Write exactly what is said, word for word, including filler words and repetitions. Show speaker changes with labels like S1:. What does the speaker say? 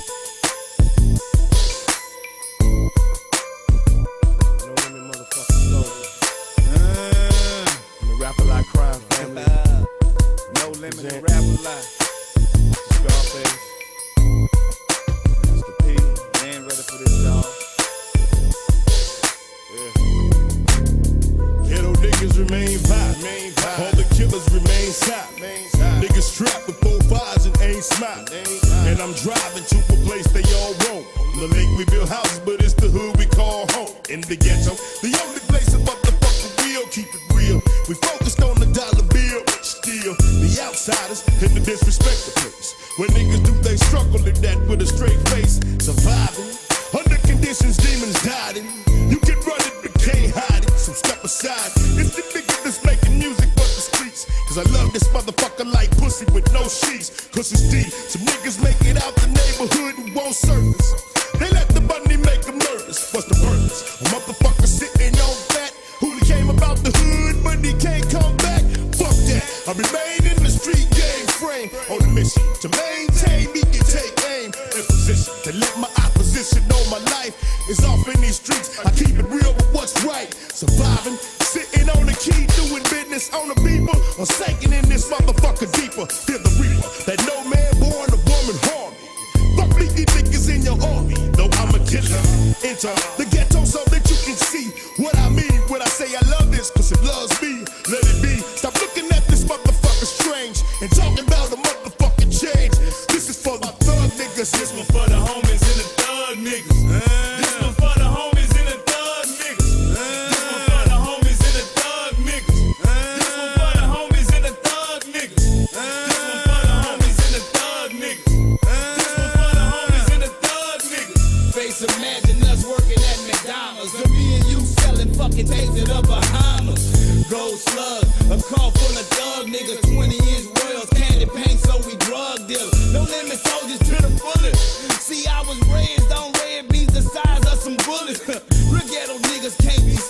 S1: Lemon and rap a lot. Scarface. Mister P. They ain't ready for this, y'all. Yeah.
S2: Ghetto niggas remain violent. All the killers remain silent. Niggas trapped with four fives and ain't smiling. And I'm driving to a place they all roam. On the lake we build houses, but it's the hood we call home. In the ghetto, the only place a motherfucker real, keep it real. We focused on the dollar bill. Still, the outsiders and the disrespect the place. When niggas do they struggle in that with a straight face. Surviving, under conditions demons died in. You can run it but can't hide it, so step aside. It's the nigga that's making music for the streets. Cause I love this motherfucker like pussy with no sheets. Cause it's deep, some niggas make it out the neighborhood and won't service. They let the money make them nervous. What's the purpose? A motherfucker sitting on that who came about the hood but he can't come back. Fuck that, I remain in the street game frame. On a mission to maintain me and take aim and position to let my opposition know my life is off in these streets. I keep it real with what's right. Surviving, sitting on the key, doing business on the people, or sinking in this motherfucker deeper. Fear the reaper, that no man born a woman harm me. Fuck me, you niggas in your army, though I'm a killer. Enter the ghetto so that you can see what I mean when I say I love this, cause it loves me. Let it be. Stop looking at this motherfucker strange and talking about a motherfucking change. This is for the thug niggas.
S3: This one for the homies and the thug niggas. This one for the homies and the thug niggas. This one for the homies and the thug niggas. This one for the homies and the thug niggas. This one for the homies and the thug niggas. This one for the homies and the thug niggas.
S4: Face, imagine us working at McDonald's, and me and you selling fucking things in the Bahamas. Gold slug, a car full of thug niggas, twenty inch royals, candy paint, so we drug dealers. No limit soldiers to the fullest. See, I was raised on red beans the size of some bullets. Real ghetto niggas can't be